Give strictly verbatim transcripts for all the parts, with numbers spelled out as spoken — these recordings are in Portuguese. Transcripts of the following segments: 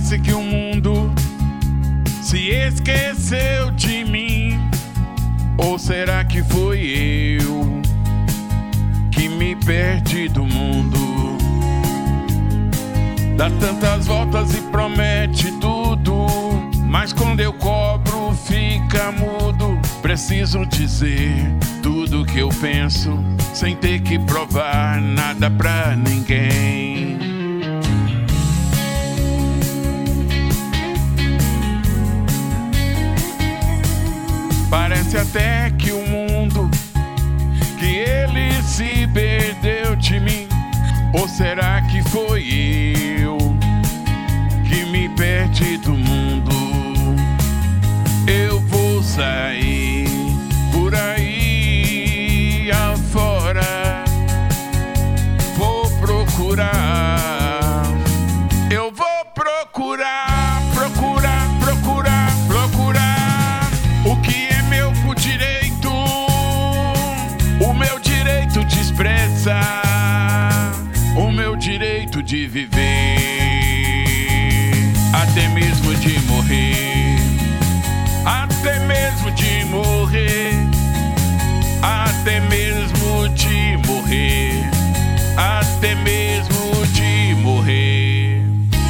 parece que o mundo se esqueceu de mim. Ou será que foi eu que me perdi do mundo? Dá tantas voltas e promete tudo, mas quando eu cobro fica mudo. Preciso dizer tudo que eu penso, sem ter que provar nada pra ninguém. Parece até que o mundo, que ele se perdeu de mim. Ou será que foi eu que me perdi do mundo? Eu vou sair por aí afora, vou procurar, eu vou procurar, procurar, procurar, procurar o que é meu por direito, o meu direito de expressar, o meu direito de viver, até mesmo de morrer, até mesmo de morrer, até mesmo de morrer, até mesmo de morrer.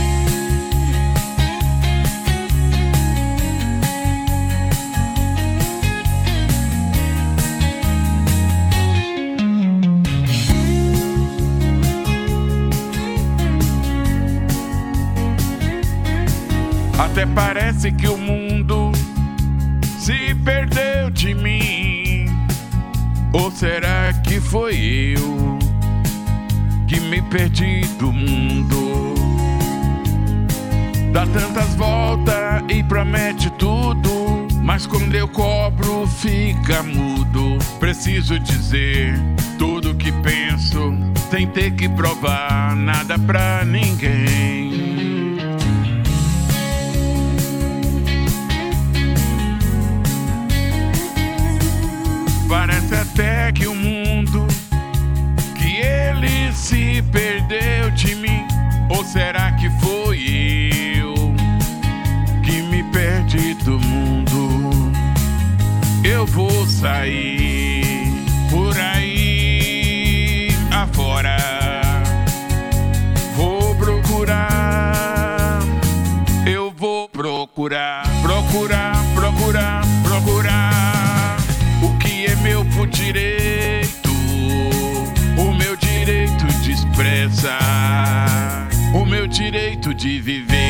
Até parece que o mundo se perdeu de mim. Ou será que foi eu que me perdi do mundo? Dá tantas voltas e promete tudo, mas quando eu cobro fica mudo. Preciso dizer tudo que penso, sem ter que provar nada pra ninguém. Parece até que o mundo, que ele se perdeu de mim. Ou será que foi eu que me perdi do mundo? Eu vou sair por aí afora, vou procurar, eu vou procurar, procurar, procurar, procurar o que é meu por direito, o meu direito de expressar, o meu direito de viver.